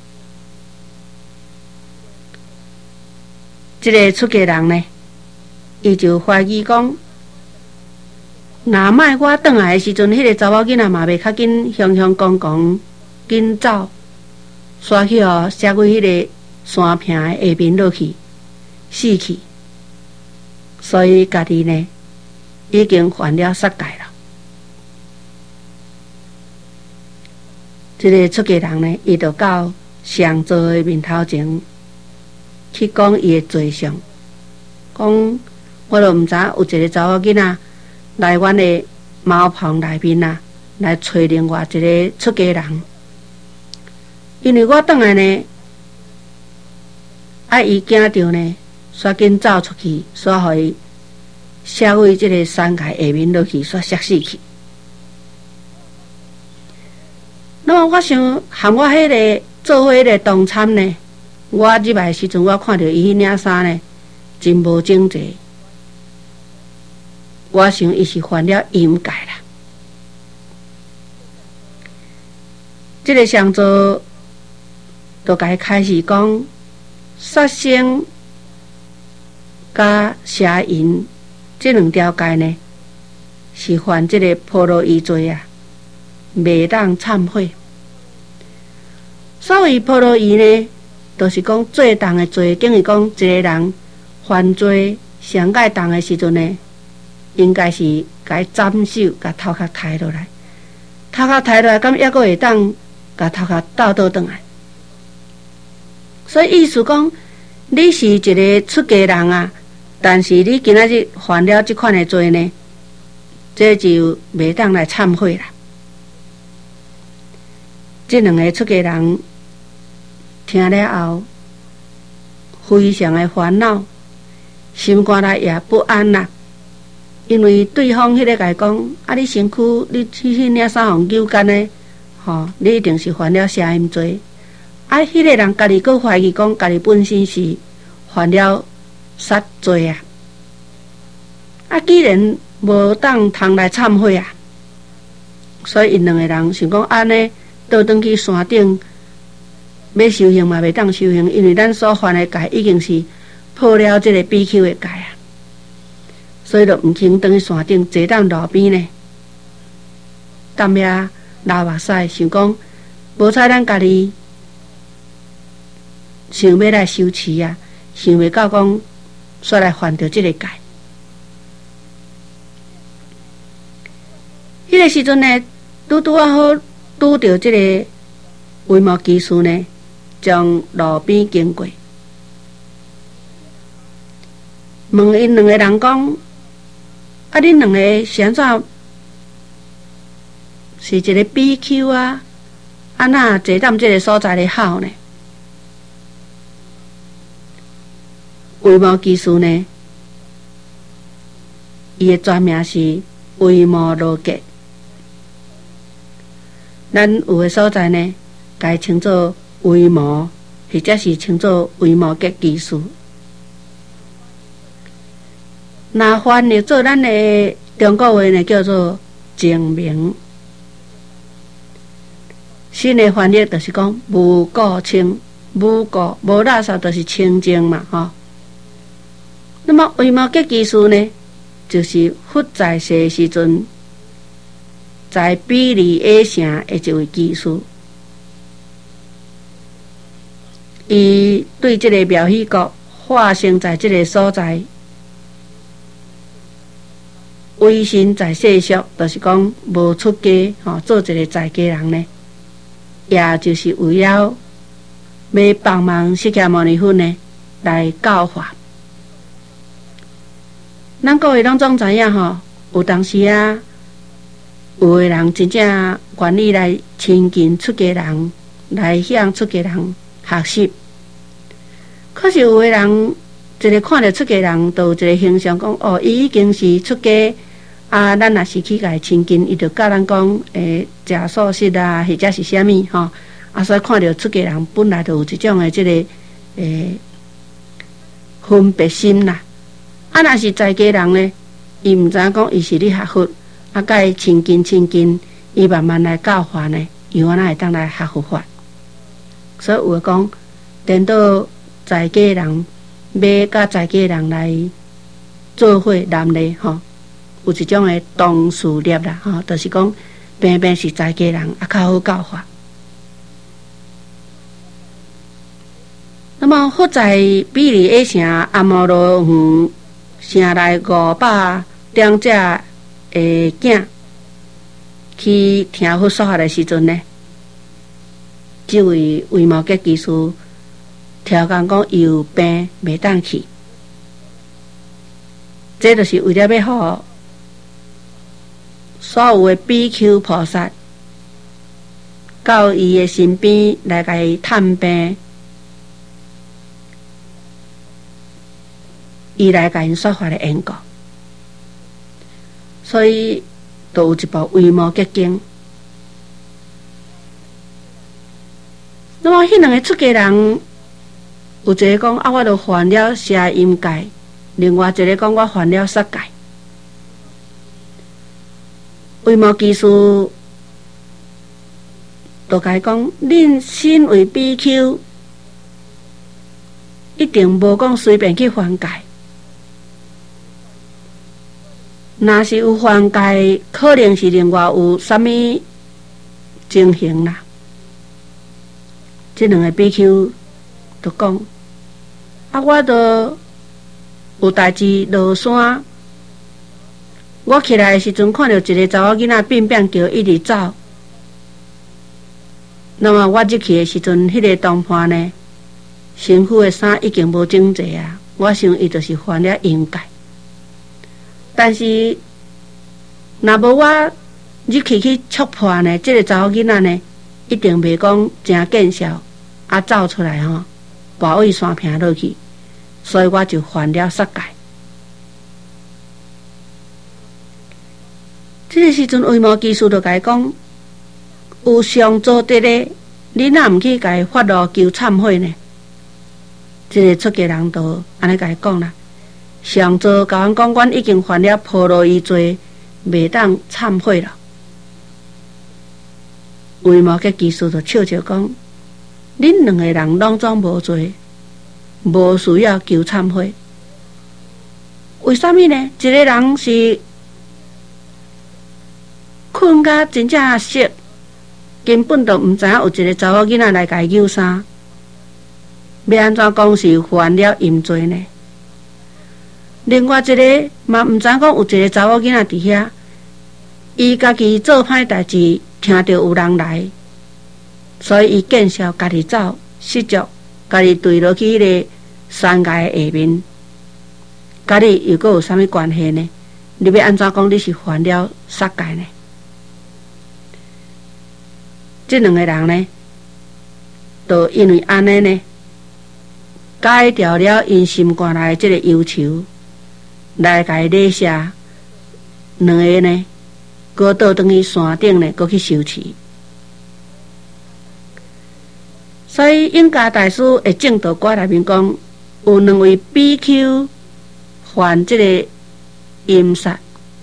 这个出家人呢，伊就怀疑讲，若卖我转来的时阵，迄、那个查某囡仔嘛袂较紧，雄雄光光紧走，刷去哦，摔过迄个山坪的下面落去，死去。所以家己呢，已经犯了杀戒了。这个出家人呢，伊就到上座的面头前去讲伊的罪相，讲我都毋知有一个查某囡仔来阮的茅棚内面啊，来找另外一个出家人，因为我转来呢，啊伊惊着呢，煞紧走出去，煞互伊摔回这个山崖下面落去，煞摔死去。那么我想，含我迄个做伙迄个同参呢，我入来时阵，我看到伊迄领衫呢，真无整齐。我想伊是犯了淫戒啦。这个上座就该开始讲杀生甲邪淫这两条戒呢，是犯这个婆罗夷罪啊。袂当忏悔。所谓婆罗夷呢，就是讲最重的罪，等于讲一个人犯罪上界重的时阵呢，应该是该斩首，甲头壳抬落来，头壳抬落来，敢抑阁会当甲头壳倒倒转来。所以意思讲，你是一个出家人啊，但是你今仔日犯了这款的罪呢，这就袂当来忏悔啦。这两个出家人听了后，非常的烦恼，心肝内也不安啦。因为对方迄个甲伊讲，啊，你身躯你去迄领三项纠干的，吼，你一定是犯了杀淫罪。啊，迄个人家己佫怀疑讲，家己本身是犯了杀罪啊。啊，既然无当通来忏悔啊，所以因两个人想讲安尼倒转去山顶要修行嘛，袂当修行，因为咱所犯的戒已经是破了这个 B Q 的戒啊，所以就毋肯转去山顶，坐踮路边呢，踮遐流目屎，想讲无采咱家己想要来修持啊，想袂到讲煞来犯着这个戒。迄个时阵呢，拄拄啊好拄着这个维摩居士呢，从路边经过，问因两个人讲：啊，恁两个是安怎？是一个 B Q 啊？啊那坐踮这个所在咧好呢？维摩居士呢，伊的全名是维摩罗杰。咱有的所在呢，甲伊称作维摩，或者是称作维摩诘居士。那翻译做咱的中国话呢，叫做证明。新的翻译就是讲无故清，无故无垃圾，就是清净嘛，吼、哦。那么维摩诘居士呢，就是佛在世时阵，在比利亚城的一位居士，伊对这个庙宇国化身在这个所在，委身在世俗，就是讲无出家，吼、哦，做一个在家人呢，也就是为了要帮忙释迦牟尼佛呢来教化。咱各位拢总知影吼，有当时啊，有的人真正愿意来亲近出家人，来向出家人学习。可是有的人，一个看到出家人，都有一个形象讲，哦，伊已经是出家啊，咱若是去甲伊亲近，伊就甲咱讲，诶，食素食啊，或者是啥物吼，啊，所以看到出家人本来就有一种的这个诶分别心啦。啊，若是在家人呢，伊毋知影讲伊是咧学佛，啊，甲伊亲近亲近，伊慢慢来教化呢，伊安那会当来学佛法。所以有讲，颠倒在家人要甲在家人来做伙南咧吼，有一种的同事业啦吼，就是讲偏偏是在家人啊较好教化。那么佛在比利亚城阿摩罗园城内五百两只诶囝去听佛说法的时阵呢，这位维摩诘居士调讲讲伊有病袂当去，这就是为了要互所有的比丘菩萨到伊的身边来甲伊探病，伊来甲因说法的缘故，所以都有一部维摩诘经。那么迄两个出家人，有一个讲啊，我都犯了杀淫戒；另外一个讲我犯了杀戒。维摩居士就甲伊讲：恁身为比丘，一定无讲随便去犯戒。若是有犯戒，可能是另外有啥物情形啦。这两个比丘就讲：啊，我都有代志落山，我起来的时阵看到一个查某囡仔变变叫，一直走。那么我入去的时阵，迄、那个同伴呢，身躯的衫已经无整齐啊，我想伊就是犯了淫戒。但是，若无我入去去触破呢，这个查某囡仔呢，一定袂讲真见笑， 啊走出来吼，跋位山坪落去，所以我就犯了杀戒。这个时阵，维摩居士就甲伊讲：有上做得的，你哪毋去甲伊发落求忏悔呢？这个出家人就安尼甲伊讲啦：上座甲阮讲，阮已经犯了破罗夷罪，袂当忏悔了。维摩诘居士就笑笑讲：恁两个人拢总无罪，无需要求忏悔。为什么呢？一个人是困甲真正熟，根本就毋知影有一个查某囡仔来甲伊救啥。要安怎讲是犯了淫罪呢？另外一个嘛毋知讲有一个查某囡仔伫遐，伊家己做歹代志，听到有人来，所以伊见笑家己走，失足，家己坠落去迄个山崖下面。家己又阁有啥物关系呢？你要安怎讲你是犯了杀戒呢？这两个人呢，就因为安尼呢，解掉了因心肝内这个忧愁，来甲伊礼谢，两个呢，搁倒转去山顶呢，搁去修持。所以印加大师的正道观内面讲，有两位比丘犯这个淫杀，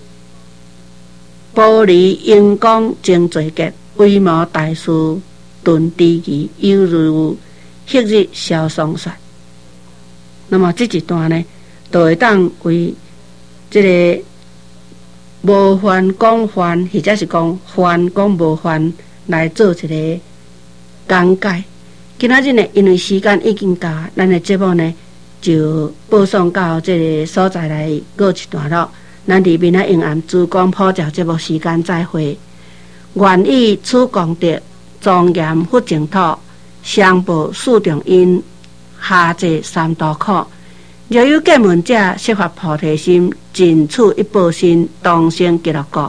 玻璃因公正罪劫。维摩大师顿知其犹如昔日消霜雪。那么这一段呢，就会当为这个无犯讲犯，或者是讲犯讲无犯来做一个讲解。今仔日呢，因为时间已经到，咱的节目呢就播送到这个所在来告一段落。咱伫明仔永安珠光普照节目时间再会。愿以此功德，庄严佛净土，相报四重因，下济三途苦。若有见闻者，悉发菩提心，尽此一报身，当生极乐国。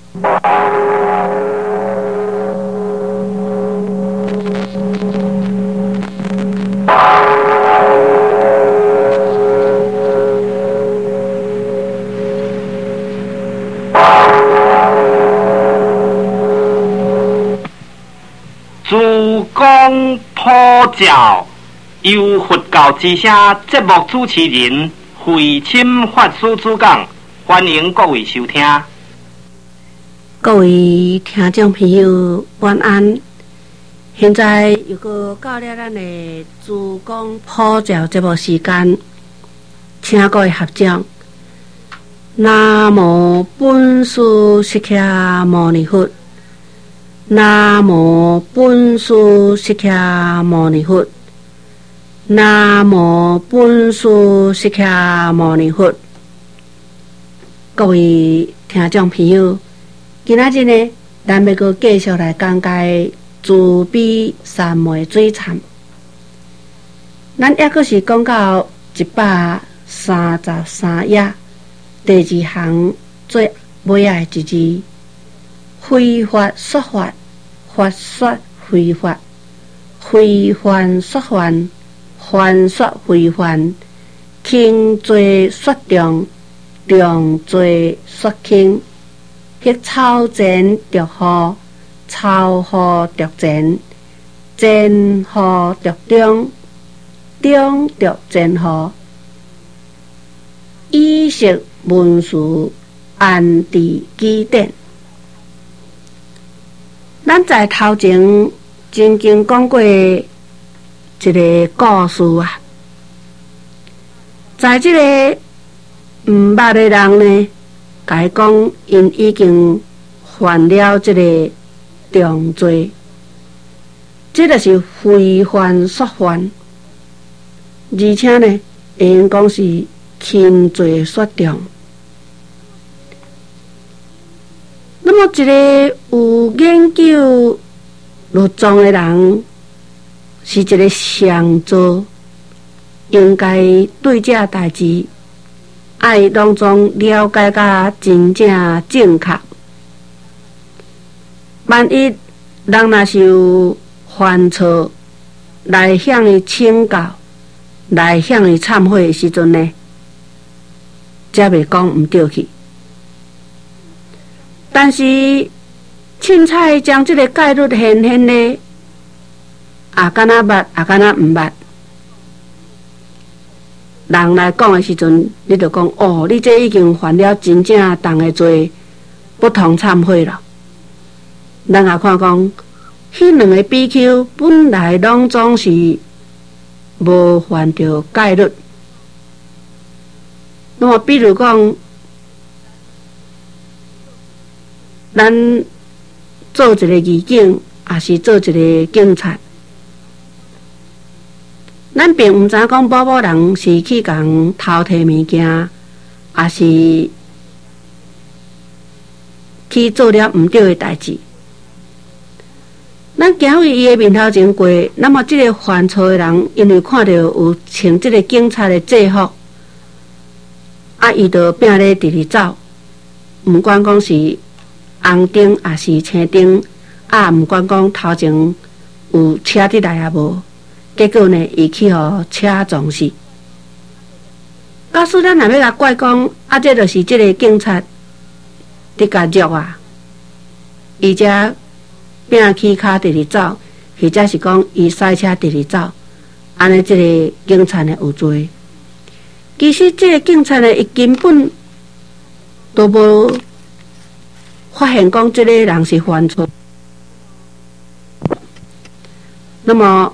珠光普照，由佛教之声节目主持人慧钦法师主讲，欢迎各位收听。 各位听众朋友，晚安。现在又搁到了咱的珠光普照节目时间，请各位合掌。南无本师释迦牟尼佛。南无本师释迦牟尼佛。南无本师释迦牟尼佛。各位听众朋友，今仔日呢，咱要阁继续来讲解慈悲三昧水忏。咱还阁是讲到一百三十三页，第二行最尾仔一字。非法说法，法说非法；非犯说犯，犯说非犯。轻罪说重，重罪说轻。迄草前着好，草好着前，前好着中，中着前好。以识文殊安地基典。咱在头前曾经讲过一个故事啊，在这个毋捌的人呢，甲伊讲因已经犯了这个重罪，这就是非犯说犯，而且呢，会用讲是轻罪说重。那么一个有研究律宗的人，是一个上座，应该对这代志爱当中了解甲真正正确。万一人若是有犯错， 来向伊请教，来向伊忏悔的时阵呢，才袂讲毋对去。但是凊彩将即个戒律现现的，也敢若捌，也敢若毋捌。人来讲的时阵，你就讲哦，你这已经犯了真正重的罪，不同忏悔了。咱也看讲，迄两个比丘本来拢总是无犯着戒律。那么，比如讲，咱做一个义警，也是做一个警察，咱并毋知讲某某人是去共偷摕物件，也是去做了毋对的代志。咱行为伊的面头前过，那么即个犯错的人，因为看到有穿即个警察的制服，啊，伊就拼咧直直走，毋管讲是红灯也是青灯，啊，毋管讲头前有车伫来啊无，结果呢，伊去互车撞死。假使咱若要甲怪讲，啊，这就是即个警察伫甲虐啊，伊才拼起骹直直走，或者是讲伊驶车直直走，安尼即个警察呢有罪。其实即个警察呢，伊根本都无发现讲即个人是犯错。那么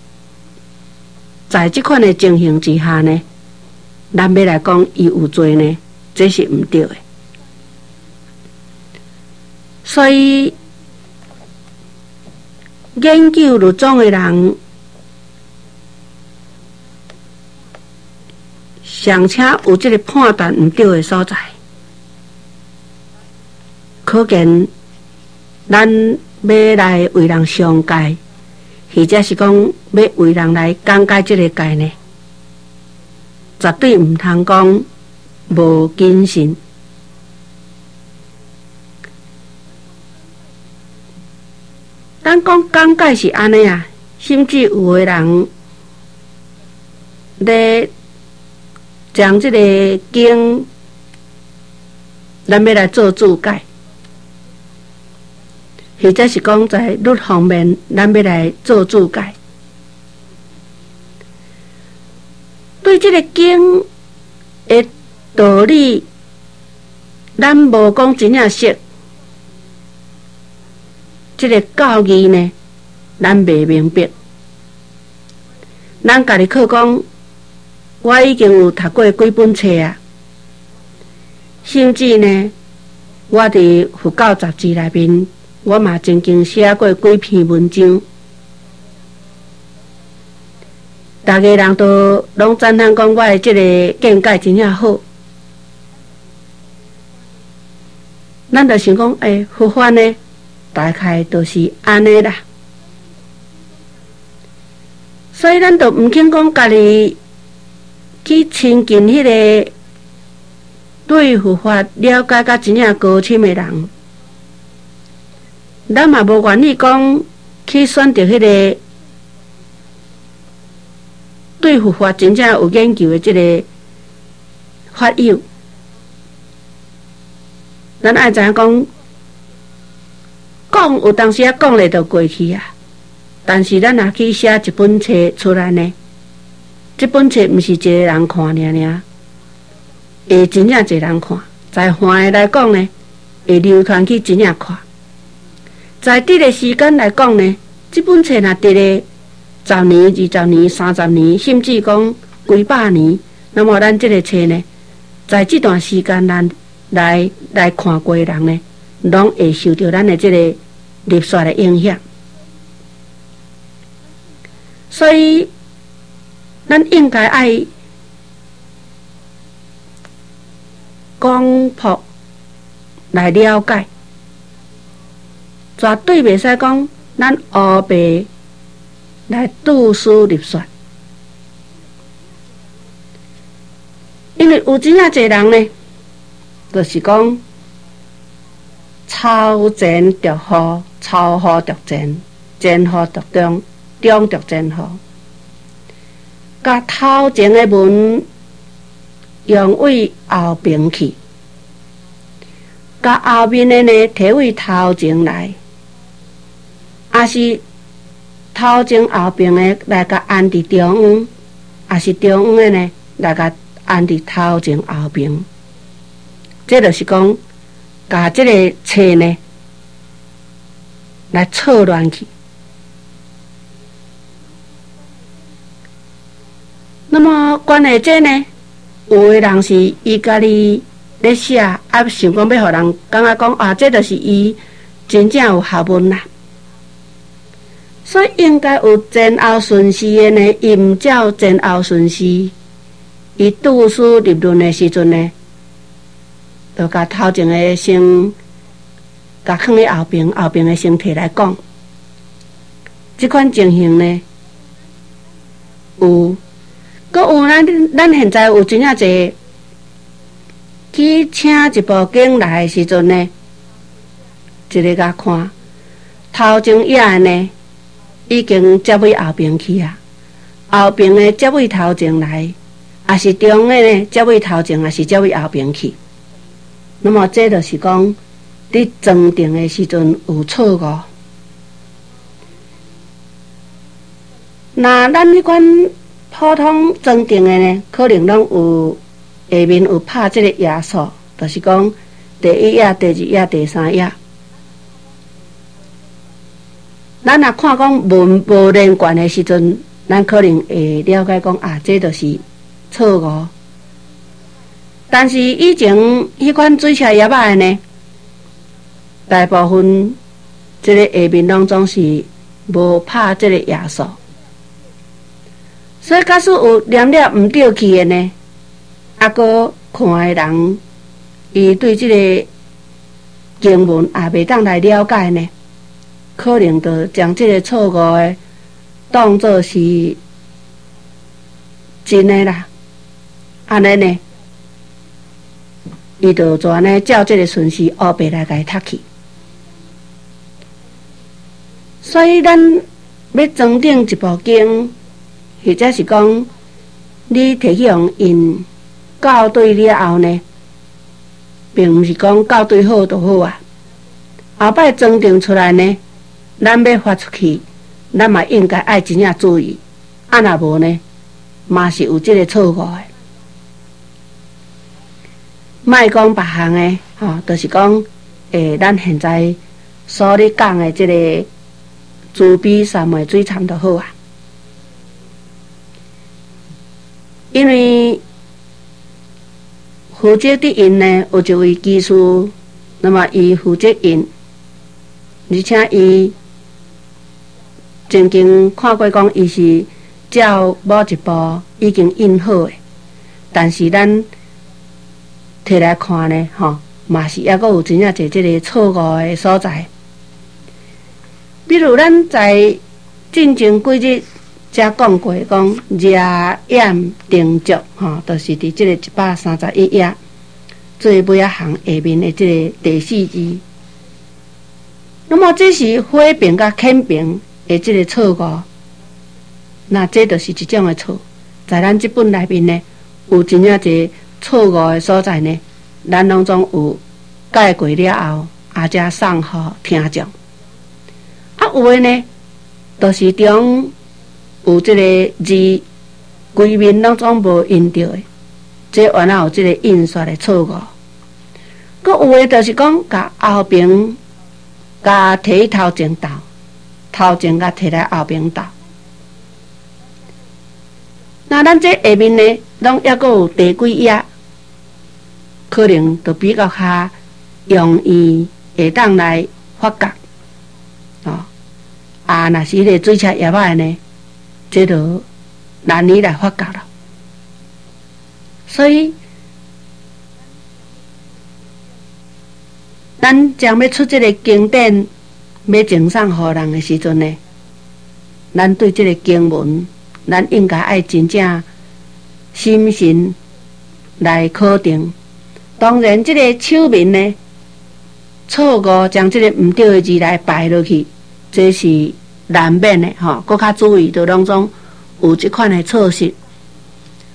在即款的情形之下呢，咱要来讲伊有罪呢，这是毋对的。所以研究律宗的人，尚且有这个判断毋对的所在，可见咱要来为人上戒，或者是讲要为人来讲解这个戒呢，绝对毋通讲无谨慎。咱讲讲解是安尼啊，甚至有个人咧将这个经，咱要来做注解，或者是讲在律方面，咱要来做注解。对这个经的道理，咱无讲真正识。这个教义呢，咱袂明白。咱家己靠讲，我已经有读过几本册啊，甚至呢，我伫佛教杂志内面，我嘛曾经写过几篇文章。大家人都拢赞叹讲我的这个见解真正好。咱就想讲，诶、欸，佛法呢？大概都是安尼啦，所以咱都毋肯讲家己去亲近迄个对佛法了解甲真正高深的人，咱嘛无愿意讲去选择迄个对佛法真正有研究的即个法友，咱爱知影讲。讲有当时啊讲咧就过去啊，但是咱若去写一本册出来呢，这本册毋是一个人看尔尔，会真正一个人看。在泛的来讲呢，会流传去真正看。在伫个时间来讲呢，这本册若伫咧十年、二十年、三十年，甚至讲几百年，那么咱这个册呢，在这段时间咱来来看过的人呢，拢会受到咱的这个历史的影响，所以咱应该爱广博来了解，绝对袂使讲咱黑白来杜书立说，因为有真正侪人呢，就是讲。超前独好，超好独前，前好独中，中独前好。 甲头前的文用为后边去，甲后面的呢摕为头前来，也是头前后边的来甲安伫中央，也是中央的呢来甲安伫头前后边。这就是讲，甲这个册呢来错乱去。那么关于这呢，有的人是伊家己咧写，啊想讲要互人感觉讲啊，这就是伊真正有学问啦。所以应该有前后顺序的呢，伊毋照前后顺序，伊读书立论的时阵呢，就甲头前的先甲放喺后边，后边的先摕来讲。这款情形呢，有。阁有咱咱现在有真正侪去请一部经来的时阵呢，一个甲看头前页呢已经接尾后边去啊，后边的接尾头前来，也是中的呢接尾头前，也是接尾后边去。那么这就是讲，伫装订的时阵有错误。那咱迄款普通装订的呢，可能拢有下面有拍这个页数，就是讲第一页、第二页、第三页。咱若看讲文无连贯的时阵，咱可能会了解讲啊，这就是错误。但是以前迄款水车页仔的呢，大部分这个下面拢总是无拍这个页数。所以，假使有念了毋对去的呢，啊，个看的人，伊对这个经文也袂当来了解呢，可能就将这个错误的当作是真的啦。安尼呢，伊就怎呢照这个顺序黑白来甲伊读去。所以，咱要装订一部经。或者是讲，你摕去用印校对了后呢，并毋是讲校对好就好啊。后摆装订出来呢，咱要发出去，咱嘛应该爱真正注意。啊，若无呢，嘛是有这个错误的。莫讲别项的，吼、哦，就是讲，诶，咱现在所咧讲的这个朱笔三昧水参就好啊。因为负责的印呢，有一位技师，那么伊负责印，而且伊曾经看过讲，伊是照某一部已经印好的，但是咱摕来看呢，吼，嘛是抑阁有真正侪即个错误的所在。比如咱在进前几日。才讲过讲热验定足吼，就是伫即个一百三十一页最尾一行下面的即个第四字。那么这是火评甲肯评的即个错误，那这就是一种的错。在咱这本内面呢，有真正一错误的所在呢，咱拢总有解过了后，也才送互听众。啊，有的呢，就是中。有即个字，规面拢总无印到的，这原来有即个印刷的错误。佮有的就是讲，甲后边甲摕头前斗，头前甲摕来后边斗。那咱这下面呢，拢抑阁有第几页，可能就比较较容易会当来发觉。哦，啊，若是迄个水车页仔呢？这就难以来发觉了，所以咱将要出这个经典，要呈送互人的时阵呢，咱对这个经文，咱应该爱真正心神来考定。当然，这个手面呢，错误将这个唔对的字来摆落去，这是难免的吼，搁较注意，就拢总有这款的措施。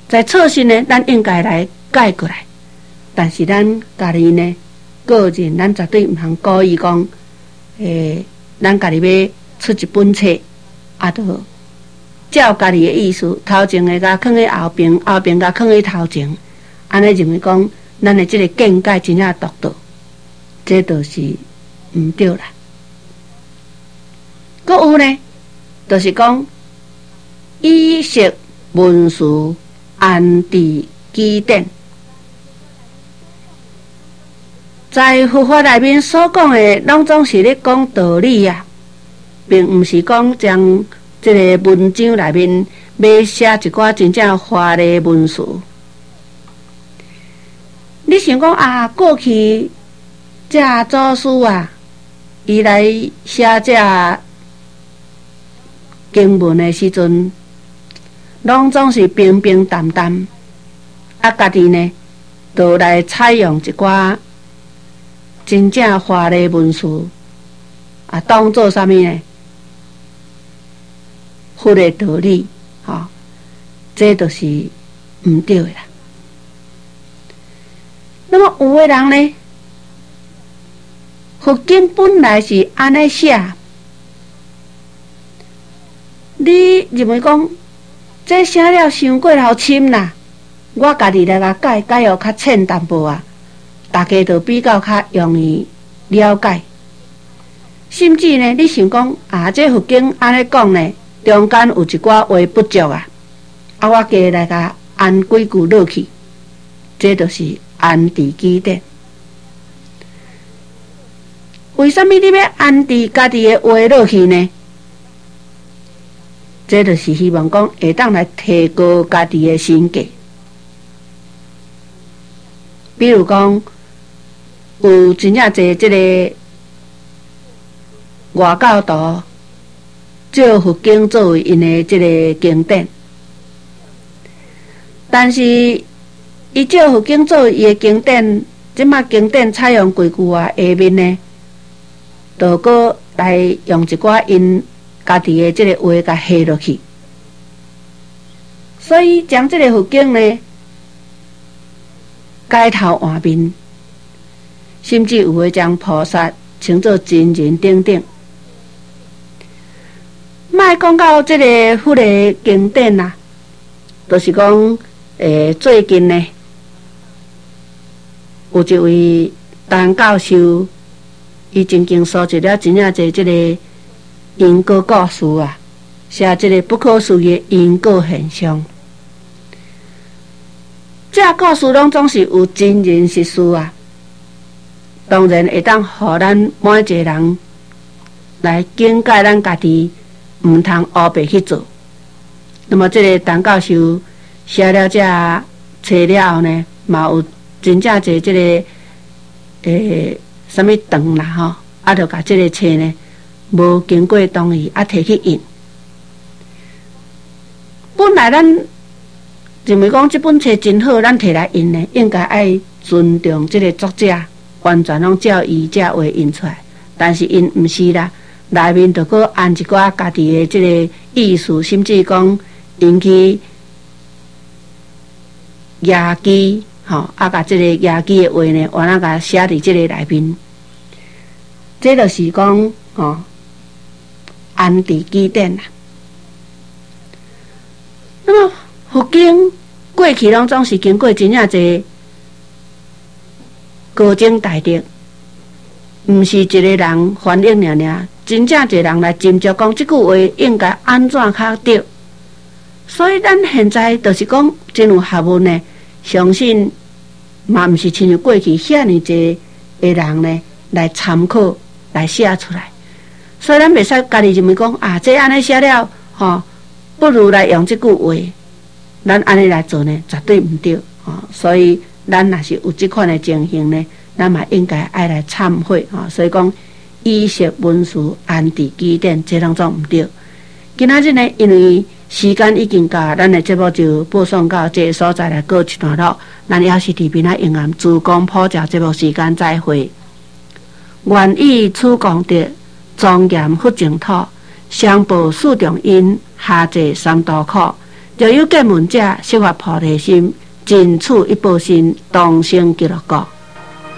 在错事呢，咱应该来改过来。但是咱家己呢，个人咱绝对毋通故意讲，诶，咱家己要出一本册，啊，都照家己的意思，头前的甲放喺后边，后边甲放喺头前，安尼认为讲，咱的这个见解真正独到，这就是毋对啦。搁有呢，就是讲以识文字安治基典，在佛法内面所讲的，拢总是咧讲道理啊，并毋是讲将这个文章内面要写一寡真正华丽文字。你想讲啊，过去这祖师啊，伊来写这经文的时阵，拢总是平平淡淡，啊，家己呢，就来采用一寡真正华丽文字，啊，当做啥物呢？佛的道理，吼、哦，这就是毋对的啦。那么有的人呢，佛经本来是安尼写。你认为讲，这写了伤过头深啦，我家己来甲改，改互较浅淡薄啊，大家就比较较容易了解。甚至呢，你想讲啊，这佛经安尼讲呢，中间有一寡话不足啊，啊，我加来甲安几句落去，这就是安治基典。为什么你要安治家己的话落去呢？这就是希望讲会当来提高家己的身价。比如讲，有真正侪这个外教徒借佛经作为因的这个经典，但是伊借佛经作为伊的经典，即马经典采用几句话下面呢，就搁来用一寡因家己的这个话甲下落去，所以将这个佛经呢改头换面，甚至有的将菩萨称作真人等等。莫讲到这个佛的经典啦，就是讲，诶，最近呢，有一位陈教授，伊曾经收集了真正侪这个因果故事啊，写这个不可思议的因果现象。这故事拢总是有真人实事啊，当然会当互咱每一个人来警戒咱家己，毋通黑白去做。那么这个陈教授写了这册了后呢，嘛有真正侪这个诶什么长啦吼，啊，就甲这个册呢无经过同意啊摕去印。本来咱认为讲这本册真好，咱摕来印呢，应该爱尊重这个作者，完全拢照伊这话印出来。但是因毋是啦，内面就搁按一寡家己的这个意思，甚至讲引起野鸡，吼、哦，啊，甲这个野鸡的话呢，完啊甲写伫这个内面。这就是讲，哦，安治基典啦。那么佛经过去拢总是经过真正侪高僧大德，毋是一个人翻译尔尔，真正一个人来斟酌讲即句话应该安怎较对。所以咱现在就是讲真有学问呢，相信嘛毋是亲像过去遐尼济个人呢来参考来写出来。所以咱袂使家己认为讲啊，这安尼写了吼、哦，不如来用即句话，咱安尼来做呢，绝对毋对吼、哦。所以咱若是有即款的情形呢，咱嘛应该爱来忏悔吼、哦。所以讲以识文字安治基典，这拢总毋对。今仔日呢，因为时间已经到，咱的节目就播送到这个所在来告一段落。咱也是伫边仔永安珠光普照节目时间再会。愿以此功德，庄严佛净土，上报四重因，下济三途苦。 就有见闻者，释发菩提心，尽此一报身，同生极乐国。